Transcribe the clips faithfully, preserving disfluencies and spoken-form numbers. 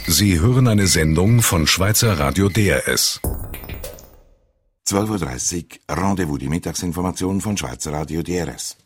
Sie hören eine Sendung von Schweizer Radio D R S. zwölf Uhr dreißig, Rendezvous, die Mittagsinformation von Schweizer Radio D R S.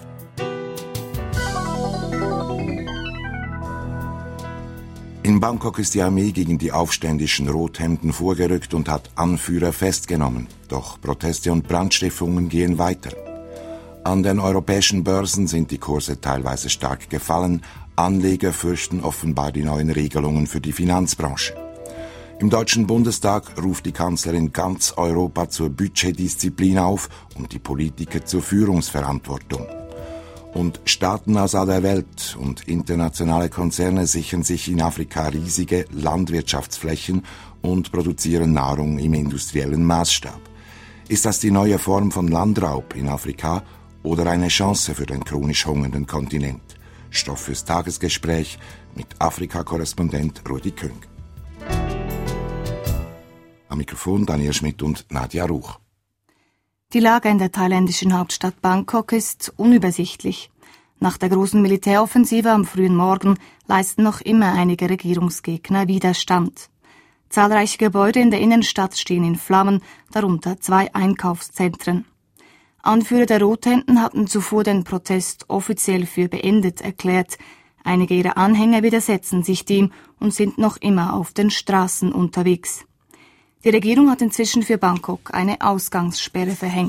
In Bangkok ist die Armee gegen die aufständischen Rothemden vorgerückt und hat Anführer festgenommen. Doch Proteste und Brandstiftungen gehen weiter. An den europäischen Börsen sind die Kurse teilweise stark gefallen. Anleger fürchten offenbar die neuen Regelungen für die Finanzbranche. Im Deutschen Bundestag ruft die Kanzlerin ganz Europa zur Budgetdisziplin auf und die Politiker zur Führungsverantwortung. Und Staaten aus aller Welt und internationale Konzerne sichern sich in Afrika riesige Landwirtschaftsflächen und produzieren Nahrung im industriellen Maßstab. Ist das die neue Form von Landraub in Afrika oder eine Chance für den chronisch hungernden Kontinent? Stoff fürs Tagesgespräch mit Afrika-Korrespondent Rudi Küng. Am Mikrofon Daniel Schmidt und Nadja Ruch. Die Lage in der thailändischen Hauptstadt Bangkok ist unübersichtlich. Nach der großen Militäroffensive am frühen Morgen leisten noch immer einige Regierungsgegner Widerstand. Zahlreiche Gebäude in der Innenstadt stehen in Flammen, darunter zwei Einkaufszentren. Anführer der Rothemden hatten zuvor den Protest offiziell für beendet erklärt. Einige ihrer Anhänger widersetzen sich dem und sind noch immer auf den Straßen unterwegs. Die Regierung hat inzwischen für Bangkok eine Ausgangssperre verhängt.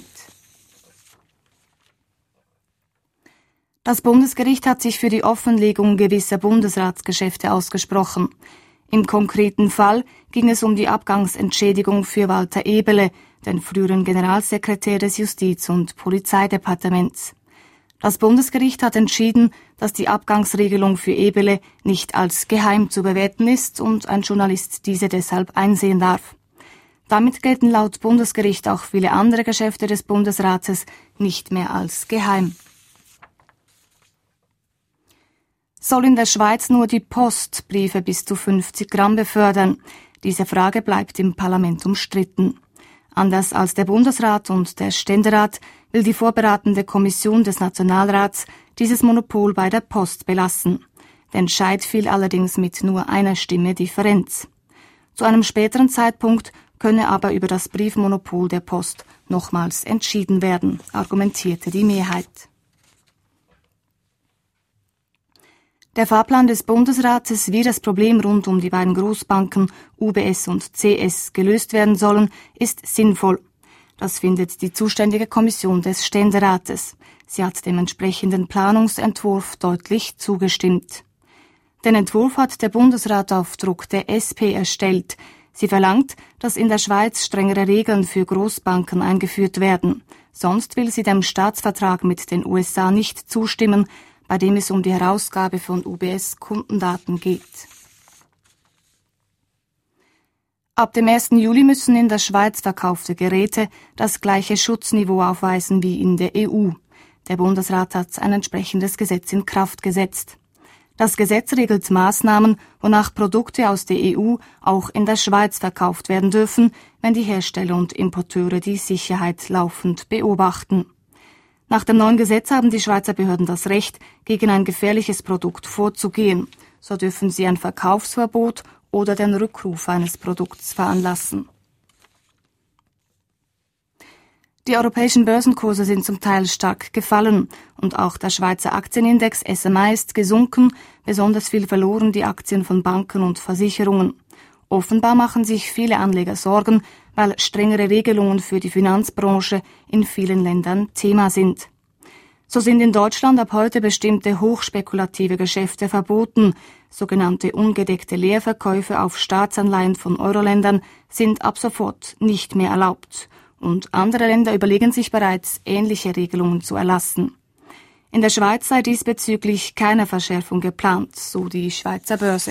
Das Bundesgericht hat sich für die Offenlegung gewisser Bundesratsgeschäfte ausgesprochen. Im konkreten Fall ging es um die Abgangsentschädigung für Walter Ebele, den früheren Generalsekretär des Justiz- und Polizeidepartements. Das Bundesgericht hat entschieden, dass die Abgangsregelung für Ebele nicht als geheim zu bewerten ist und ein Journalist diese deshalb einsehen darf. Damit gelten laut Bundesgericht auch viele andere Geschäfte des Bundesrates nicht mehr als geheim. Soll in der Schweiz nur die Post Briefe bis zu fünfzig Gramm befördern? Diese Frage bleibt im Parlament umstritten. Anders als der Bundesrat und der Ständerat will die vorberatende Kommission des Nationalrats dieses Monopol bei der Post belassen. Der Entscheid fiel allerdings mit nur einer Stimme Differenz. Zu einem späteren Zeitpunkt könne aber über das Briefmonopol der Post nochmals entschieden werden, argumentierte die Mehrheit. Der Fahrplan des Bundesrates, wie das Problem rund um die beiden Großbanken U B S und C S gelöst werden sollen, ist sinnvoll. Das findet die zuständige Kommission des Ständerates. Sie hat dem entsprechenden Planungsentwurf deutlich zugestimmt. Den Entwurf hat der Bundesrat auf Druck der S P erstellt. Sie verlangt, dass in der Schweiz strengere Regeln für Großbanken eingeführt werden. Sonst will sie dem Staatsvertrag mit den U S A nicht zustimmen, bei dem es um die Herausgabe von U B S-Kundendaten geht. Ab dem ersten Juli müssen in der Schweiz verkaufte Geräte das gleiche Schutzniveau aufweisen wie in der E U. Der Bundesrat hat ein entsprechendes Gesetz in Kraft gesetzt. Das Gesetz regelt Maßnahmen, wonach Produkte aus der E U auch in der Schweiz verkauft werden dürfen, wenn die Hersteller und Importeure die Sicherheit laufend beobachten. Nach dem neuen Gesetz haben die Schweizer Behörden das Recht, gegen ein gefährliches Produkt vorzugehen. So dürfen sie ein Verkaufsverbot oder den Rückruf eines Produkts veranlassen. Die europäischen Börsenkurse sind zum Teil stark gefallen und auch der Schweizer Aktienindex S M I ist gesunken, besonders viel verloren die Aktien von Banken und Versicherungen. Offenbar machen sich viele Anleger Sorgen, weil strengere Regelungen für die Finanzbranche in vielen Ländern Thema sind. So sind in Deutschland ab heute bestimmte hochspekulative Geschäfte verboten. Sogenannte ungedeckte Leerverkäufe auf Staatsanleihen von Euro-Ländern sind ab sofort nicht mehr erlaubt. Und andere Länder überlegen sich bereits, ähnliche Regelungen zu erlassen. In der Schweiz sei diesbezüglich keine Verschärfung geplant, so die Schweizer Börse.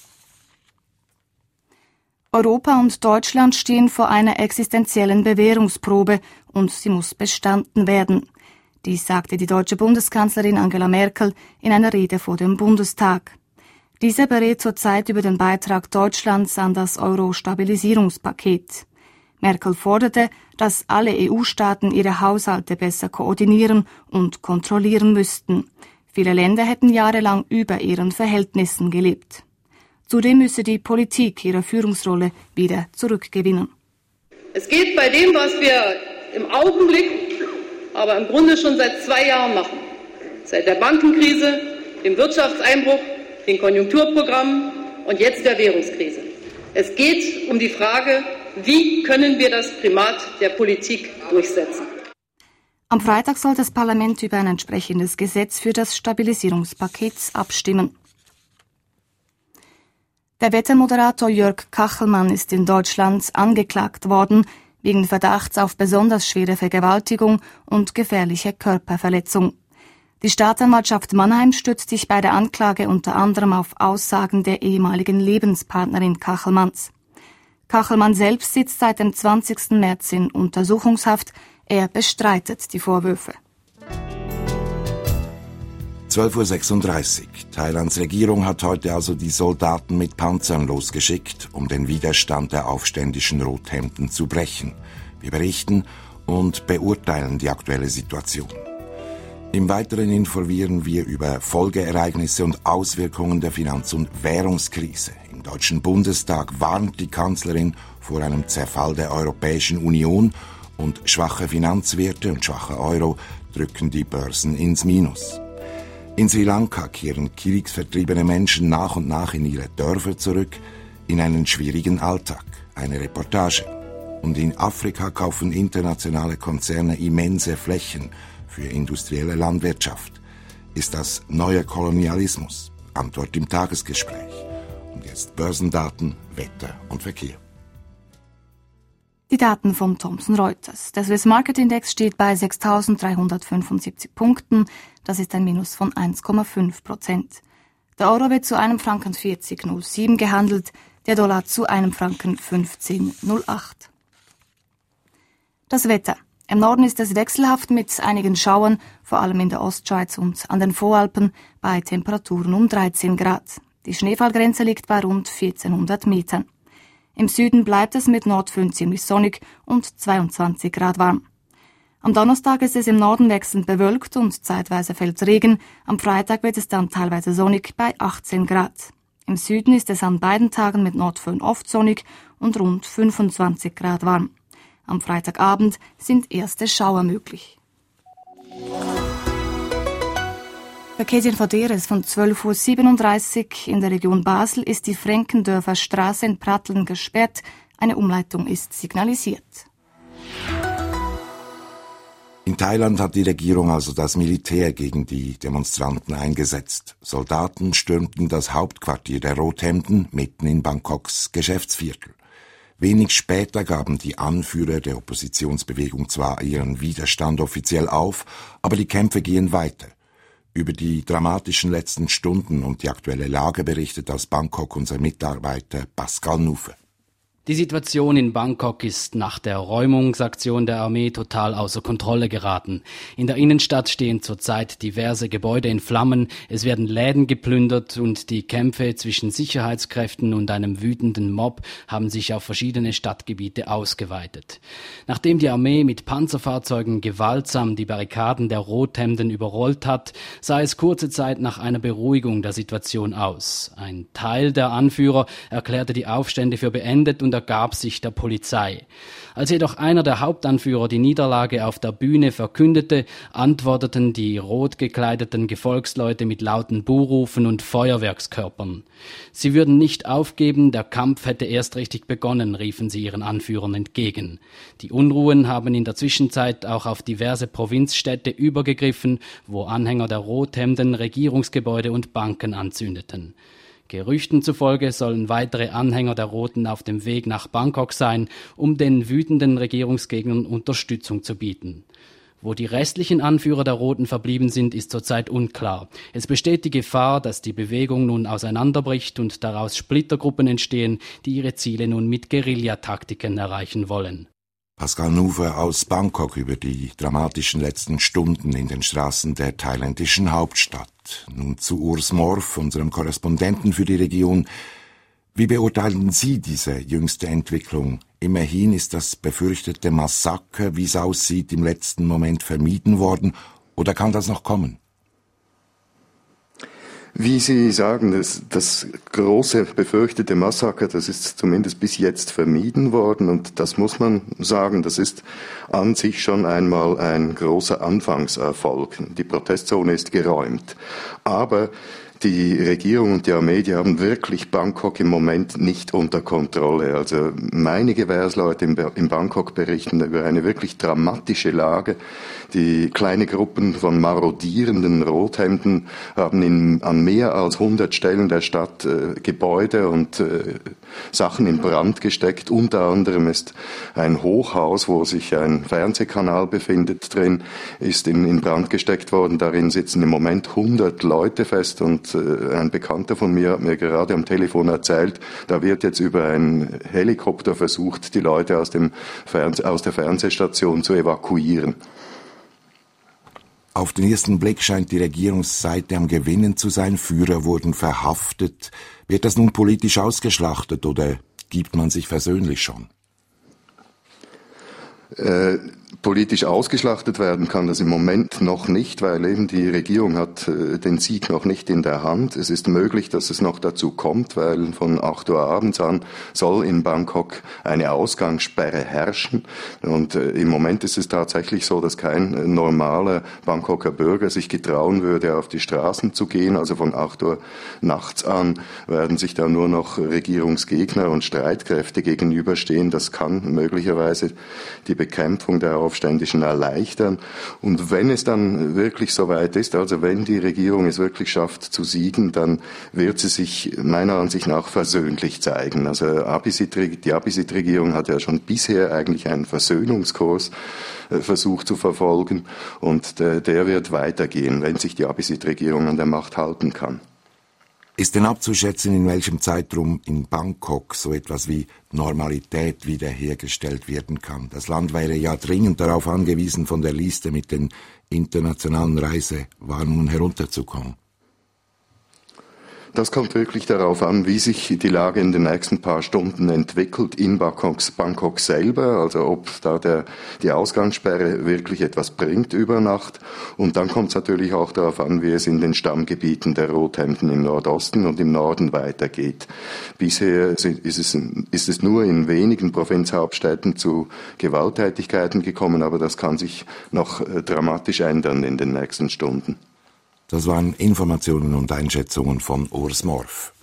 Europa und Deutschland stehen vor einer existenziellen Bewährungsprobe und sie muss bestanden werden. Dies sagte die deutsche Bundeskanzlerin Angela Merkel in einer Rede vor dem Bundestag. Diese berät zurzeit über den Beitrag Deutschlands an das Euro-Stabilisierungspaket. Merkel forderte, dass alle E U-Staaten ihre Haushalte besser koordinieren und kontrollieren müssten. Viele Länder hätten jahrelang über ihren Verhältnissen gelebt. Zudem müsse die Politik ihre Führungsrolle wieder zurückgewinnen. Es geht bei dem, was wir im Augenblick, aber im Grunde schon seit zwei Jahren machen, seit der Bankenkrise, dem Wirtschaftseinbruch, den Konjunkturprogrammen und jetzt der Währungskrise. Es geht um die Frage, wie können wir das Primat der Politik durchsetzen. Am Freitag soll das Parlament über ein entsprechendes Gesetz für das Stabilisierungspaket abstimmen. Der Wettermoderator Jörg Kachelmann ist in Deutschland angeklagt worden wegen Verdachts auf besonders schwere Vergewaltigung und gefährliche Körperverletzung. Die Staatsanwaltschaft Mannheim stützt sich bei der Anklage unter anderem auf Aussagen der ehemaligen Lebenspartnerin Kachelmanns. Kachelmann selbst sitzt seit dem zwanzigsten März in Untersuchungshaft. Er bestreitet die Vorwürfe. zwölf Uhr sechsunddreißig. Thailands Regierung hat heute also die Soldaten mit Panzern losgeschickt, um den Widerstand der aufständischen Rothemden zu brechen. Wir berichten und beurteilen die aktuelle Situation. Im Weiteren informieren wir über Folgeereignisse und Auswirkungen der Finanz- und Währungskrise. Im Deutschen Bundestag warnt die Kanzlerin vor einem Zerfall der Europäischen Union und schwache Finanzwerte und schwacher Euro drücken die Börsen ins Minus. In Sri Lanka kehren kriegsvertriebene Menschen nach und nach in ihre Dörfer zurück, in einen schwierigen Alltag. Eine Reportage. Und in Afrika kaufen internationale Konzerne immense Flächen für industrielle Landwirtschaft. Ist das neuer Kolonialismus? Antwort im Tagesgespräch. Und jetzt Börsendaten, Wetter und Verkehr. Die Daten von Thomson Reuters. Der Swiss Market Index steht bei sechstausenddreihundertfünfundsiebzig Punkten. Das ist ein Minus von eins Komma fünf Prozent. Der Euro wird zu einem Franken vierzig Komma null sieben gehandelt, der Dollar zu einem Franken fünfzehn Komma null acht. Das Wetter. Im Norden ist es wechselhaft mit einigen Schauern, vor allem in der Ostschweiz und an den Voralpen, bei Temperaturen um dreizehn Grad. Die Schneefallgrenze liegt bei rund vierzehnhundert Metern. Im Süden bleibt es mit Nordföhn ziemlich sonnig und zweiundzwanzig Grad warm. Am Donnerstag ist es im Norden wechselnd bewölkt und zeitweise fällt Regen. Am Freitag wird es dann teilweise sonnig bei achtzehn Grad. Im Süden ist es an beiden Tagen mit Nordföhn oft sonnig und rund fünfundzwanzig Grad warm. Am Freitagabend sind erste Schauer möglich. Verkehrsinfo DRS von zwölf Uhr siebenunddreißig. In der Region Basel ist die Frenkendörfer Straße in Pratteln gesperrt. Eine Umleitung ist signalisiert. In Thailand hat die Regierung also das Militär gegen die Demonstranten eingesetzt. Soldaten stürmten das Hauptquartier der Rothemden mitten in Bangkoks Geschäftsviertel. Wenig später gaben die Anführer der Oppositionsbewegung zwar ihren Widerstand offiziell auf, aber die Kämpfe gehen weiter. Über die dramatischen letzten Stunden und die aktuelle Lage berichtet aus Bangkok unser Mitarbeiter Pascal Nufe. Die Situation in Bangkok ist nach der Räumungsaktion der Armee total außer Kontrolle geraten. In der Innenstadt stehen zurzeit diverse Gebäude in Flammen, es werden Läden geplündert und die Kämpfe zwischen Sicherheitskräften und einem wütenden Mob haben sich auf verschiedene Stadtgebiete ausgeweitet. Nachdem die Armee mit Panzerfahrzeugen gewaltsam die Barrikaden der Rothemden überrollt hat, sah es kurze Zeit nach einer Beruhigung der Situation aus. Ein Teil der Anführer erklärte die Aufstände für beendet und ergab sich der Polizei. Als jedoch einer der Hauptanführer die Niederlage auf der Bühne verkündete, antworteten die rot gekleideten Gefolgsleute mit lauten Buhrufen und Feuerwerkskörpern. Sie würden nicht aufgeben, der Kampf hätte erst richtig begonnen, riefen sie ihren Anführern entgegen. Die Unruhen haben in der Zwischenzeit auch auf diverse Provinzstädte übergegriffen, wo Anhänger der Rothemden Regierungsgebäude und Banken anzündeten. Gerüchten zufolge sollen weitere Anhänger der Roten auf dem Weg nach Bangkok sein, um den wütenden Regierungsgegnern Unterstützung zu bieten. Wo die restlichen Anführer der Roten verblieben sind, ist zurzeit unklar. Es besteht die Gefahr, dass die Bewegung nun auseinanderbricht und daraus Splittergruppen entstehen, die ihre Ziele nun mit Guerillataktiken erreichen wollen. Pascal Nuve aus Bangkok über die dramatischen letzten Stunden in den Straßen der thailändischen Hauptstadt. Nun zu Urs Morf, unserem Korrespondenten für die Region. Wie beurteilen Sie diese jüngste Entwicklung? Immerhin ist das befürchtete Massaker, wie es aussieht, im letzten Moment vermieden worden. Oder kann das noch kommen? Wie Sie sagen, das, das große befürchtete Massaker, das ist zumindest bis jetzt vermieden worden, und das muss man sagen, das ist an sich schon einmal ein großer Anfangserfolg. Die Protestzone ist geräumt. Aber die Regierung und die Armee, die haben wirklich Bangkok im Moment nicht unter Kontrolle. Also meine Gewährsleute in Bangkok berichten über eine wirklich dramatische Lage. Die kleine Gruppen von marodierenden Rothemden haben in, an mehr als hundert Stellen der Stadt äh, Gebäude und äh, Sachen in Brand gesteckt. Unter anderem ist ein Hochhaus, wo sich ein Fernsehkanal befindet, drin, ist in, in Brand gesteckt worden. Darin sitzen im Moment hundert Leute fest, und äh, ein Bekannter von mir hat mir gerade am Telefon erzählt, da wird jetzt über einen Helikopter versucht, die Leute aus, dem Fernseh, aus der Fernsehstation zu evakuieren. Auf den ersten Blick scheint die Regierungsseite am Gewinnen zu sein. Führer wurden verhaftet. Wird das nun politisch ausgeschlachtet oder gibt man sich versöhnlich schon? Äh, politisch ausgeschlachtet werden kann das im Moment noch nicht, weil eben die Regierung hat äh, den Sieg noch nicht in der Hand. Es ist möglich, dass es noch dazu kommt, weil von acht Uhr abends an soll in Bangkok eine Ausgangssperre herrschen. Und äh, im Moment ist es tatsächlich so, dass kein äh, normaler Bangkoker Bürger sich getrauen würde, auf die Straßen zu gehen. Also von acht Uhr nachts an werden sich da nur noch Regierungsgegner und Streitkräfte gegenüberstehen. Das kann möglicherweise die Bekämpfung der Aufständischen erleichtern. Und wenn es dann wirklich soweit ist, also wenn die Regierung es wirklich schafft zu siegen, dann wird sie sich meiner Ansicht nach versöhnlich zeigen. Also Abhisit, die Abhisit-Regierung hat ja schon bisher eigentlich einen Versöhnungskurs äh, versucht zu verfolgen, und der, der wird weitergehen, wenn sich die Abhisit-Regierung an der Macht halten kann. Ist denn abzuschätzen, in welchem Zeitraum in Bangkok so etwas wie Normalität wiederhergestellt werden kann? Das Land wäre ja dringend darauf angewiesen, von der Liste mit den internationalen Reisewarnungen herunterzukommen. Das kommt wirklich darauf an, wie sich die Lage in den nächsten paar Stunden entwickelt in Bangkoks, Bangkok selber, also ob da der, die Ausgangssperre wirklich etwas bringt über Nacht. Und dann kommt es natürlich auch darauf an, wie es in den Stammgebieten der Rothemden im Nordosten und im Norden weitergeht. Bisher ist es, ist es nur in wenigen Provinzhauptstädten zu Gewalttätigkeiten gekommen, aber das kann sich noch äh, dramatisch ändern in den nächsten Stunden. Das waren Informationen und Einschätzungen von Urs Morf.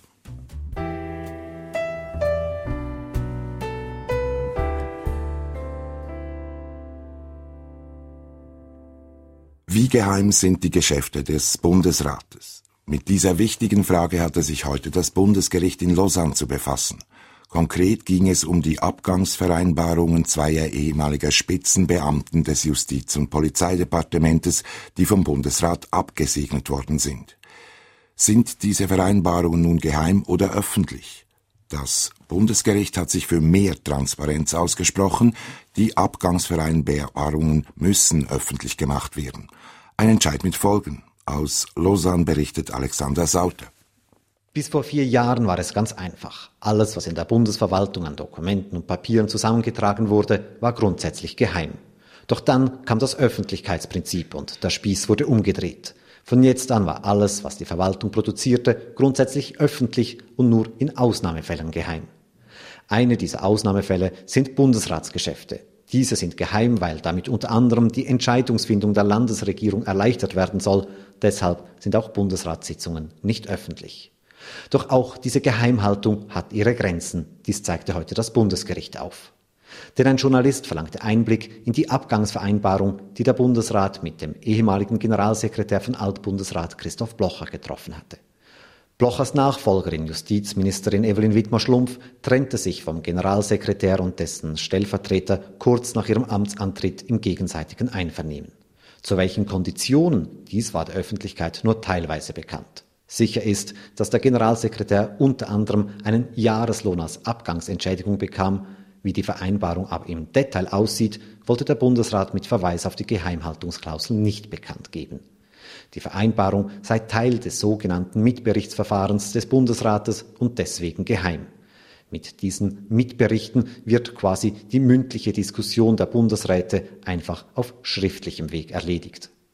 Wie geheim sind die Geschäfte des Bundesrates? Mit dieser wichtigen Frage hatte sich heute das Bundesgericht in Lausanne zu befassen. Konkret ging es um die Abgangsvereinbarungen zweier ehemaliger Spitzenbeamten des Justiz- und Polizeidepartementes, die vom Bundesrat abgesegnet worden sind. Sind diese Vereinbarungen nun geheim oder öffentlich? Das Bundesgericht hat sich für mehr Transparenz ausgesprochen. Die Abgangsvereinbarungen müssen öffentlich gemacht werden. Ein Entscheid mit Folgen. Aus Lausanne berichtet Alexander Sauter. Bis vor vier Jahren war es ganz einfach. Alles, was in der Bundesverwaltung an Dokumenten und Papieren zusammengetragen wurde, war grundsätzlich geheim. Doch dann kam das Öffentlichkeitsprinzip und der Spieß wurde umgedreht. Von jetzt an war alles, was die Verwaltung produzierte, grundsätzlich öffentlich und nur in Ausnahmefällen geheim. Eine dieser Ausnahmefälle sind Bundesratsgeschäfte. Diese sind geheim, weil damit unter anderem die Entscheidungsfindung der Landesregierung erleichtert werden soll. Deshalb sind auch Bundesratssitzungen nicht öffentlich. Doch auch diese Geheimhaltung hat ihre Grenzen. Dies zeigte heute das Bundesgericht auf. Denn ein Journalist verlangte Einblick in die Abgangsvereinbarung, die der Bundesrat mit dem ehemaligen Generalsekretär von Altbundesrat Christoph Blocher getroffen hatte. Blochers Nachfolgerin, Justizministerin Evelyn Widmer-Schlumpf, trennte sich vom Generalsekretär und dessen Stellvertreter kurz nach ihrem Amtsantritt im gegenseitigen Einvernehmen. Zu welchen Konditionen, dies war der Öffentlichkeit nur teilweise bekannt. Sicher ist, dass der Generalsekretär unter anderem einen Jahreslohn als Abgangsentschädigung bekam. Wie die Vereinbarung aber im Detail aussieht, wollte der Bundesrat mit Verweis auf die Geheimhaltungsklausel nicht bekannt geben. Die Vereinbarung sei Teil des sogenannten Mitberichtsverfahrens des Bundesrates und deswegen geheim. Mit diesen Mitberichten wird quasi die mündliche Diskussion der Bundesräte einfach auf schriftlichem Weg erledigt.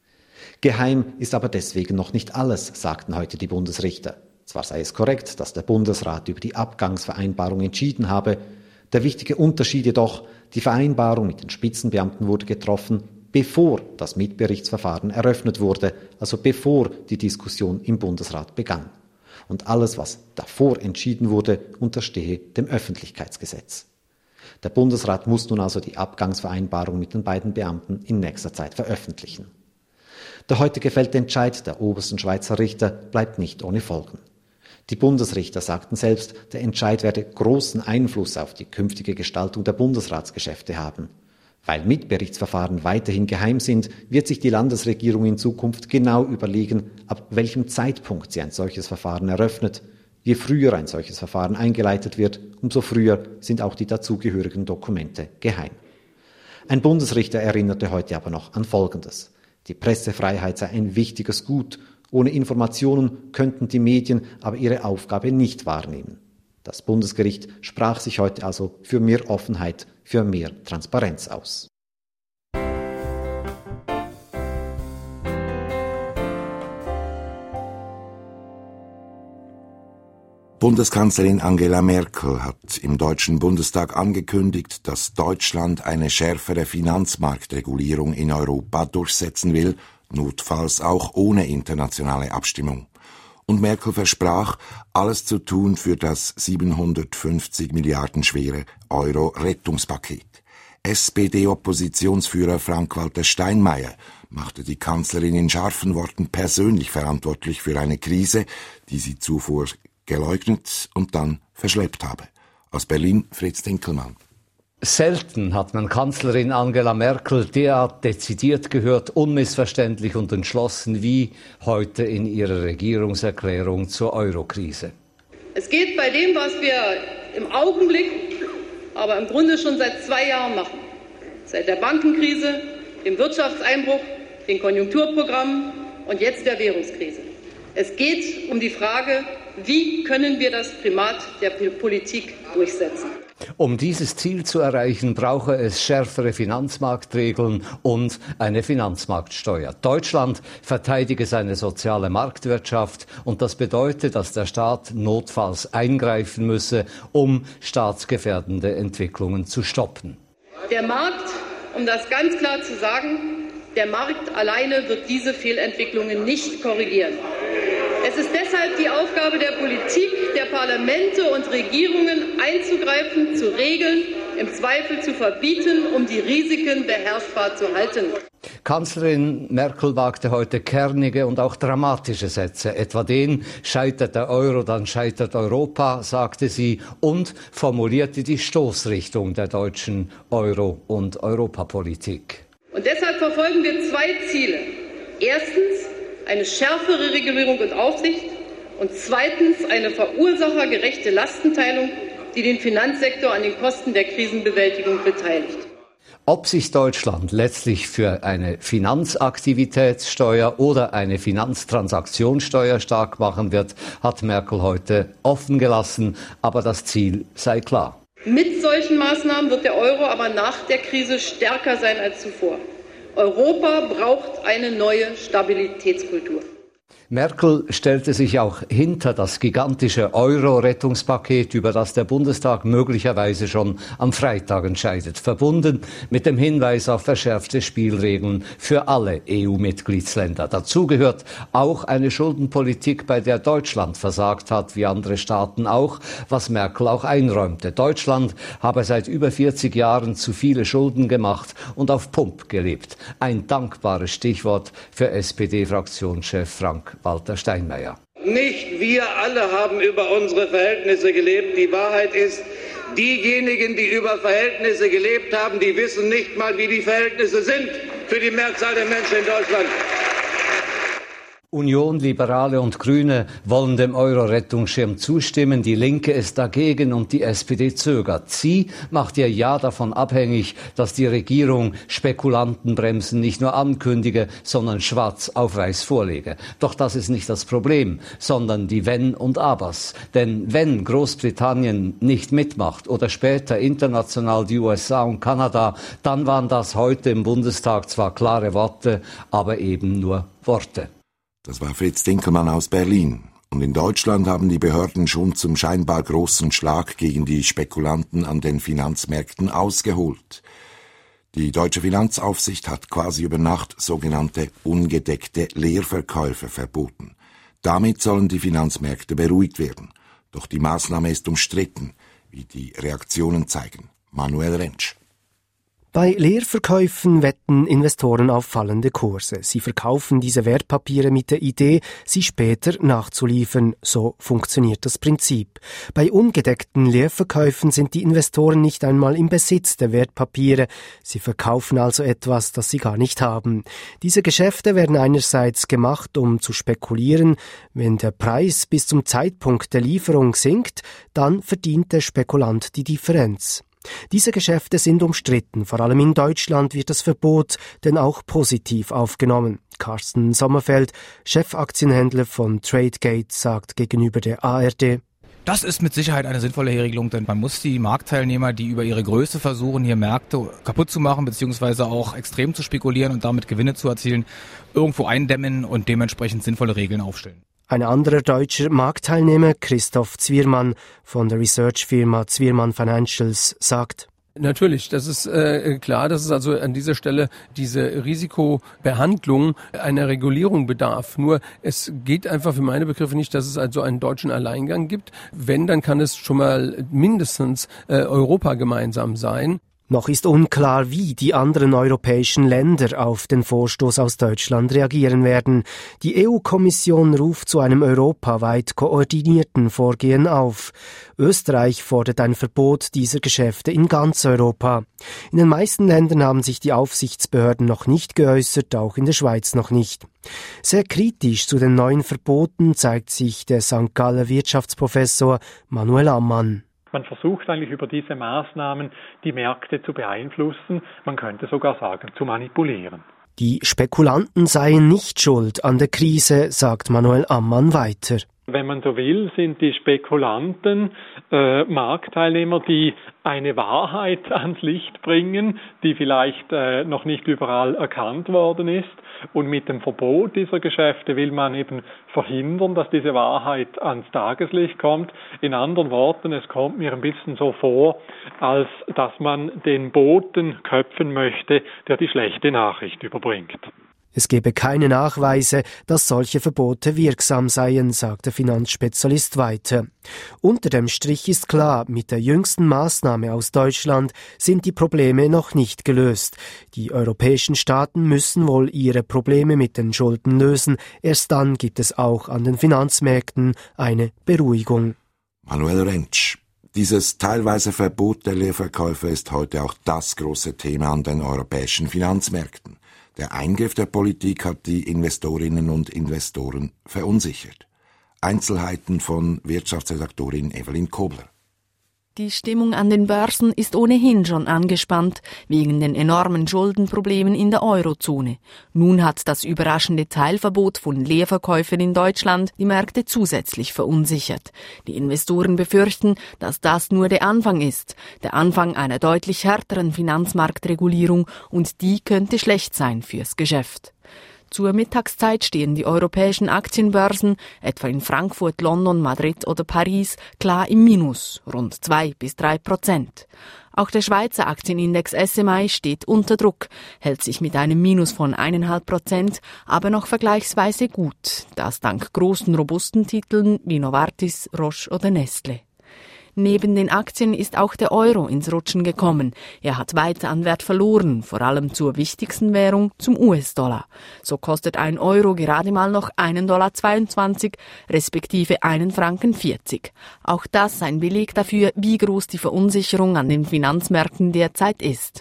Geheim ist aber deswegen noch nicht alles, sagten heute die Bundesrichter. Zwar sei es korrekt, dass der Bundesrat über die Abgangsvereinbarung entschieden habe, der wichtige Unterschied jedoch, die Vereinbarung mit den Spitzenbeamten wurde getroffen, bevor das Mitberichtsverfahren eröffnet wurde, also bevor die Diskussion im Bundesrat begann. Und alles, was davor entschieden wurde, unterstehe dem Öffentlichkeitsgesetz. Der Bundesrat muss nun also die Abgangsvereinbarung mit den beiden Beamten in nächster Zeit veröffentlichen. Der heute gefällte Entscheid der obersten Schweizer Richter bleibt nicht ohne Folgen. Die Bundesrichter sagten selbst, der Entscheid werde großen Einfluss auf die künftige Gestaltung der Bundesratsgeschäfte haben. Weil Mitberichtsverfahren weiterhin geheim sind, wird sich die Landesregierung in Zukunft genau überlegen, ab welchem Zeitpunkt sie ein solches Verfahren eröffnet. Je früher ein solches Verfahren eingeleitet wird, umso früher sind auch die dazugehörigen Dokumente geheim. Ein Bundesrichter erinnerte heute aber noch an Folgendes. Die Pressefreiheit sei ein wichtiges Gut. Ohne Informationen könnten die Medien aber ihre Aufgabe nicht wahrnehmen. Das Bundesgericht sprach sich heute also für mehr Offenheit, für mehr Transparenz aus. Bundeskanzlerin Angela Merkel hat im Deutschen Bundestag angekündigt, dass Deutschland eine schärfere Finanzmarktregulierung in Europa durchsetzen will, notfalls auch ohne internationale Abstimmung. Und Merkel versprach, alles zu tun für das siebenhundertfünfzig Milliarden schwere Euro-Rettungspaket. S P D-Oppositionsführer Frank-Walter Steinmeier machte die Kanzlerin in scharfen Worten persönlich verantwortlich für eine Krise, die sie zuvor geleugnet und dann verschleppt habe. Aus Berlin Fritz Dinkelmann. Selten hat man Kanzlerin Angela Merkel derart dezidiert gehört, unmissverständlich und entschlossen wie heute in ihrer Regierungserklärung zur Eurokrise. Es geht bei dem, was wir im Augenblick, aber im Grunde schon seit zwei Jahren machen, seit der Bankenkrise, dem Wirtschaftseinbruch, den Konjunkturprogrammen und jetzt der Währungskrise. Es geht um die Frage, wie können wir das Primat der Politik durchsetzen? Um dieses Ziel zu erreichen, brauche es schärfere Finanzmarktregeln und eine Finanzmarktsteuer. Deutschland verteidige seine soziale Marktwirtschaft und das bedeutet, dass der Staat notfalls eingreifen müsse, um staatsgefährdende Entwicklungen zu stoppen. Der Markt, um das ganz klar zu sagen, der Markt alleine wird diese Fehlentwicklungen nicht korrigieren. Es ist deshalb die Aufgabe der Politik, der Parlamente und Regierungen einzugreifen, zu regeln, im Zweifel zu verbieten, um die Risiken beherrschbar zu halten. Kanzlerin Merkel wagte heute kernige und auch dramatische Sätze, etwa den "Scheitert der Euro, dann scheitert Europa", sagte sie und formulierte die Stoßrichtung der deutschen Euro- und Europapolitik. Und deshalb verfolgen wir zwei Ziele. Erstens eine schärfere Regulierung und Aufsicht und zweitens eine verursachergerechte Lastenteilung, die den Finanzsektor an den Kosten der Krisenbewältigung beteiligt. Ob sich Deutschland letztlich für eine Finanzaktivitätssteuer oder eine Finanztransaktionssteuer stark machen wird, hat Merkel heute offen gelassen, aber das Ziel sei klar. Mit solchen Maßnahmen wird der Euro aber nach der Krise stärker sein als zuvor. Europa braucht eine neue Stabilitätskultur. Merkel stellte sich auch hinter das gigantische Euro-Rettungspaket, über das der Bundestag möglicherweise schon am Freitag entscheidet, verbunden mit dem Hinweis auf verschärfte Spielregeln für alle E U-Mitgliedsländer. Dazu gehört auch eine Schuldenpolitik, bei der Deutschland versagt hat, wie andere Staaten auch, was Merkel auch einräumte. Deutschland habe seit über vierzig Jahren zu viele Schulden gemacht und auf Pump gelebt. Ein dankbares Stichwort für S P D-Fraktionschef Frank-Walter Steinmeier. Nicht wir alle haben über unsere Verhältnisse gelebt. Die Wahrheit ist, diejenigen, die über Verhältnisse gelebt haben, die wissen nicht mal, wie die Verhältnisse sind für die Mehrzahl der Menschen in Deutschland. Union, Liberale und Grüne wollen dem Euro-Rettungsschirm zustimmen, die Linke ist dagegen und die S P D zögert. Sie macht ihr Ja davon abhängig, dass die Regierung Spekulantenbremsen nicht nur ankündige, sondern schwarz auf weiß vorlege. Doch das ist nicht das Problem, sondern die Wenn und Abers. Denn wenn Großbritannien nicht mitmacht oder später international die U S A und Kanada, dann waren das heute im Bundestag zwar klare Worte, aber eben nur Worte. Das war Fritz Dinkelmann aus Berlin. Und in Deutschland haben die Behörden schon zum scheinbar großen Schlag gegen die Spekulanten an den Finanzmärkten ausgeholt. Die deutsche Finanzaufsicht hat quasi über Nacht sogenannte ungedeckte Leerverkäufe verboten. Damit sollen die Finanzmärkte beruhigt werden. Doch die Maßnahme ist umstritten, wie die Reaktionen zeigen. Manuel Rentsch. Bei Leerverkäufen wetten Investoren auf fallende Kurse. Sie verkaufen diese Wertpapiere mit der Idee, sie später nachzuliefern. So funktioniert das Prinzip. Bei ungedeckten Leerverkäufen sind die Investoren nicht einmal im Besitz der Wertpapiere. Sie verkaufen also etwas, das sie gar nicht haben. Diese Geschäfte werden einerseits gemacht, um zu spekulieren. Wenn der Preis bis zum Zeitpunkt der Lieferung sinkt, dann verdient der Spekulant die Differenz. Diese Geschäfte sind umstritten. Vor allem in Deutschland wird das Verbot denn auch positiv aufgenommen. Carsten Sommerfeld, Chefaktienhändler von Tradegate, sagt gegenüber der A R D: Das ist mit Sicherheit eine sinnvolle Regelung, denn man muss die Marktteilnehmer, die über ihre Größe versuchen, hier Märkte kaputt zu machen, beziehungsweise auch extrem zu spekulieren und damit Gewinne zu erzielen, irgendwo eindämmen und dementsprechend sinnvolle Regeln aufstellen. Ein anderer deutscher Marktteilnehmer, Christoph Zwirmann von der Research-Firma Zwirmann Financials, sagt: Natürlich, das ist äh, klar, dass es also an dieser Stelle diese Risikobehandlung einer Regulierung bedarf. Nur es geht einfach für meine Begriffe nicht, dass es also einen deutschen Alleingang gibt. Wenn, dann kann es schon mal mindestens äh, Europa gemeinsam sein. Noch ist unklar, wie die anderen europäischen Länder auf den Vorstoß aus Deutschland reagieren werden. Die E U-Kommission ruft zu einem europaweit koordinierten Vorgehen auf. Österreich fordert ein Verbot dieser Geschäfte in ganz Europa. In den meisten Ländern haben sich die Aufsichtsbehörden noch nicht geäußert, auch in der Schweiz noch nicht. Sehr kritisch zu den neuen Verboten zeigt sich der Sankt Galler Wirtschaftsprofessor Manuel Ammann. Man versucht eigentlich über diese Maßnahmen die Märkte zu beeinflussen, man könnte sogar sagen, zu manipulieren. Die Spekulanten seien nicht schuld an der Krise, sagt Manuel Ammann weiter. Wenn man so will, sind die Spekulanten äh, Marktteilnehmer, die eine Wahrheit ans Licht bringen, die vielleicht äh, noch nicht überall erkannt worden ist. Und mit dem Verbot dieser Geschäfte will man eben verhindern, dass diese Wahrheit ans Tageslicht kommt. In anderen Worten, es kommt mir ein bisschen so vor, als dass man den Boten köpfen möchte, der die schlechte Nachricht überbringt. Es gebe keine Nachweise, dass solche Verbote wirksam seien, sagt der Finanzspezialist weiter. Unter dem Strich ist klar, mit der jüngsten Maßnahme aus Deutschland sind die Probleme noch nicht gelöst. Die europäischen Staaten müssen wohl ihre Probleme mit den Schulden lösen. Erst dann gibt es auch an den Finanzmärkten eine Beruhigung. Manuel Rentsch. Dieses teilweise Verbot der Leerverkäufe ist heute auch das große Thema an den europäischen Finanzmärkten. Der Eingriff der Politik hat die Investorinnen und Investoren verunsichert. Einzelheiten von Wirtschaftsredaktorin Evelyn Kobler. Die Stimmung an den Börsen ist ohnehin schon angespannt, wegen den enormen Schuldenproblemen in der Eurozone. Nun hat das überraschende Teilverbot von Leerverkäufen in Deutschland die Märkte zusätzlich verunsichert. Die Investoren befürchten, dass das nur der Anfang ist, der Anfang einer deutlich härteren Finanzmarktregulierung, und die könnte schlecht sein fürs Geschäft. Zur Mittagszeit stehen die europäischen Aktienbörsen, etwa in Frankfurt, London, Madrid oder Paris, klar im Minus, rund zwei bis drei Prozent. Auch der Schweizer Aktienindex S M I steht unter Druck, hält sich mit einem Minus von eineinhalb Prozent, aber noch vergleichsweise gut, das dank großen, robusten Titeln wie Novartis, Roche oder Nestlé. Neben den Aktien ist auch der Euro ins Rutschen gekommen. Er hat weiter an Wert verloren, vor allem zur wichtigsten Währung, zum U S-Dollar. So kostet ein Euro gerade mal noch einen Dollar zweiundzwanzig, respektive einen Franken vierzig. Auch das ein Beleg dafür, wie groß die Verunsicherung an den Finanzmärkten derzeit ist.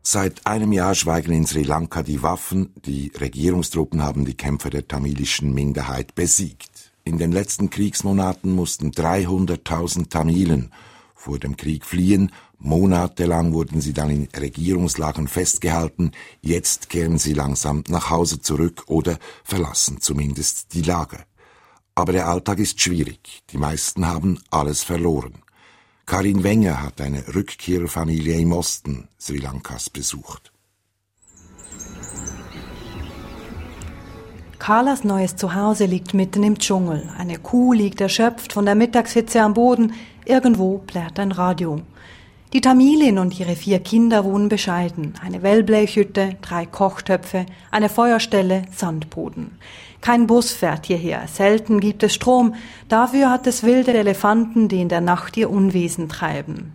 Seit einem Jahr schweigen in Sri Lanka die Waffen. Die Regierungstruppen haben die Kämpfer der tamilischen Minderheit besiegt. In den letzten Kriegsmonaten mussten dreihunderttausend Tamilen vor dem Krieg fliehen. Monatelang wurden sie dann in Regierungslagern festgehalten. Jetzt kehren sie langsam nach Hause zurück oder verlassen zumindest die Lager. Aber der Alltag ist schwierig. Die meisten haben alles verloren. Karin Wenger hat eine Rückkehrerfamilie im Osten Sri Lankas besucht. Carlas neues Zuhause liegt mitten im Dschungel. Eine Kuh liegt erschöpft von der Mittagshitze am Boden. Irgendwo plärt ein Radio. Die Tamilin und ihre vier Kinder wohnen bescheiden. Eine Wellblechhütte, drei Kochtöpfe, eine Feuerstelle, Sandboden. Kein Bus fährt hierher, selten gibt es Strom. Dafür hat es wilde Elefanten, die in der Nacht ihr Unwesen treiben.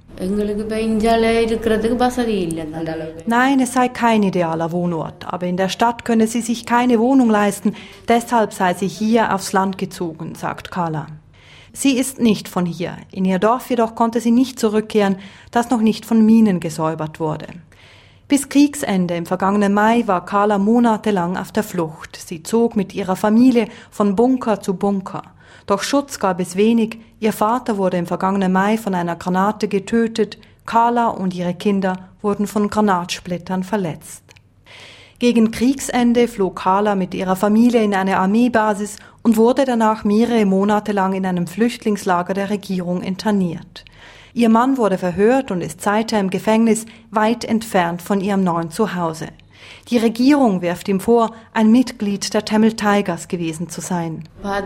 Nein, es sei kein idealer Wohnort, aber in der Stadt könne sie sich keine Wohnung leisten. Deshalb sei sie hier aufs Land gezogen, sagt Carla. Sie ist nicht von hier. In ihr Dorf jedoch konnte sie nicht zurückkehren, das noch nicht von Minen gesäubert wurde. Bis Kriegsende im vergangenen Mai war Carla monatelang auf der Flucht. Sie zog mit ihrer Familie von Bunker zu Bunker. Doch Schutz gab es wenig. Ihr Vater wurde im vergangenen Mai von einer Granate getötet. Carla und ihre Kinder wurden von Granatsplittern verletzt. Gegen Kriegsende flog Carla mit ihrer Familie in eine Armeebasis und wurde danach mehrere Monate lang in einem Flüchtlingslager der Regierung interniert. Ihr Mann wurde verhört und ist seither im Gefängnis, weit entfernt von ihrem neuen Zuhause. Die Regierung wirft ihm vor, ein Mitglied der Tamil Tigers gewesen zu sein.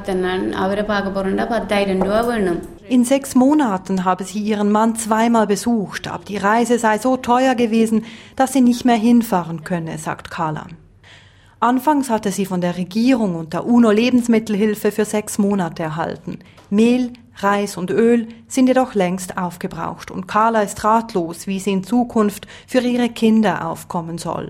In sechs Monaten habe sie ihren Mann zweimal besucht, aber die Reise sei so teuer gewesen, dass sie nicht mehr hinfahren könne, sagt Carla. Anfangs hatte sie von der Regierung und der UNO Lebensmittelhilfe für sechs Monate erhalten. Mehl, Reis und Öl sind jedoch längst aufgebraucht und Carla ist ratlos, wie sie in Zukunft für ihre Kinder aufkommen soll.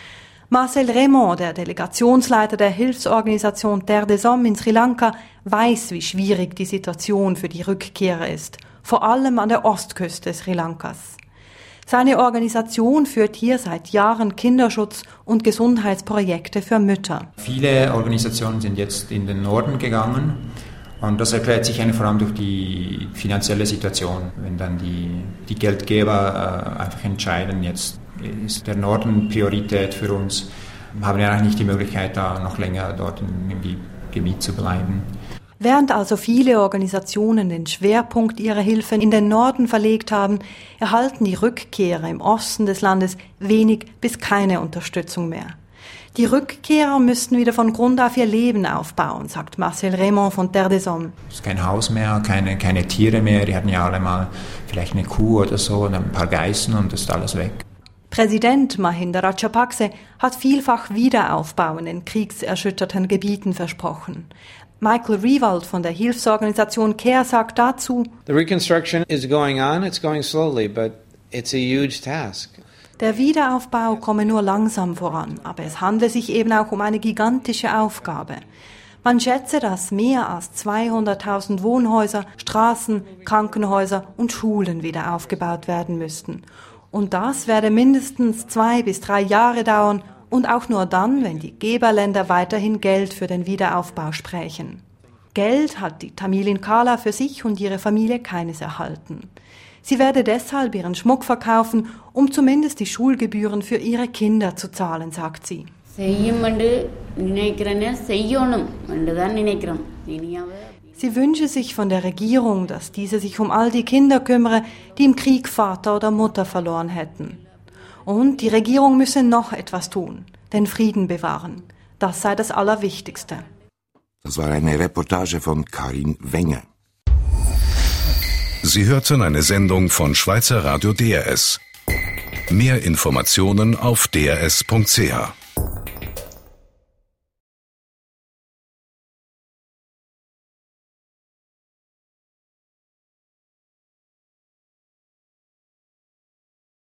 Marcel Raymond, der Delegationsleiter der Hilfsorganisation Terre des Hommes in Sri Lanka, weiß, wie schwierig die Situation für die Rückkehrer ist, vor allem an der Ostküste Sri Lankas. Seine Organisation führt hier seit Jahren Kinderschutz- und Gesundheitsprojekte für Mütter. Viele Organisationen sind jetzt in den Norden gegangen und das erklärt sich vor allem durch die finanzielle Situation. Wenn dann die, die Geldgeber äh, einfach entscheiden, jetzt ist der Norden Priorität für uns, haben wir eigentlich nicht die Möglichkeit, da noch länger dort im, im Gebiet zu bleiben. Während also viele Organisationen den Schwerpunkt ihrer Hilfe in den Norden verlegt haben, erhalten die Rückkehrer im Osten des Landes wenig bis keine Unterstützung mehr. Die Rückkehrer müssten wieder von Grund auf ihr Leben aufbauen, sagt Marcel Raymond von Terre des Hommes. Es ist kein Haus mehr, keine, keine Tiere mehr, die hatten ja alle mal vielleicht eine Kuh oder so und ein paar Geißen und das ist alles weg. Präsident Mahinda Rajapakse hat vielfach Wiederaufbau in den kriegserschütterten Gebieten versprochen. Michael Riewald von der Hilfsorganisation CARE sagt dazu: The reconstruction is going on, it's going slowly, but it's a huge task. Der Wiederaufbau komme nur langsam voran, aber es handle sich eben auch um eine gigantische Aufgabe. Man schätze, dass mehr als zweihunderttausend Wohnhäuser, Straßen, Krankenhäuser und Schulen wieder aufgebaut werden müssten. Und das werde mindestens zwei bis drei Jahre dauern und auch nur dann, wenn die Geberländer weiterhin Geld für den Wiederaufbau sprechen. Geld hat die Tamilin Carla für sich und ihre Familie keines erhalten. Sie werde deshalb ihren Schmuck verkaufen, um zumindest die Schulgebühren für ihre Kinder zu zahlen, sagt sie. Sie wünsche sich von der Regierung, dass diese sich um all die Kinder kümmere, die im Krieg Vater oder Mutter verloren hätten. Und die Regierung müsse noch etwas tun, den Frieden bewahren. Das sei das Allerwichtigste. Das war eine Reportage von Karin Wenger. Sie hörten eine Sendung von Schweizer Radio D R S. Mehr Informationen auf d r s punkt c h.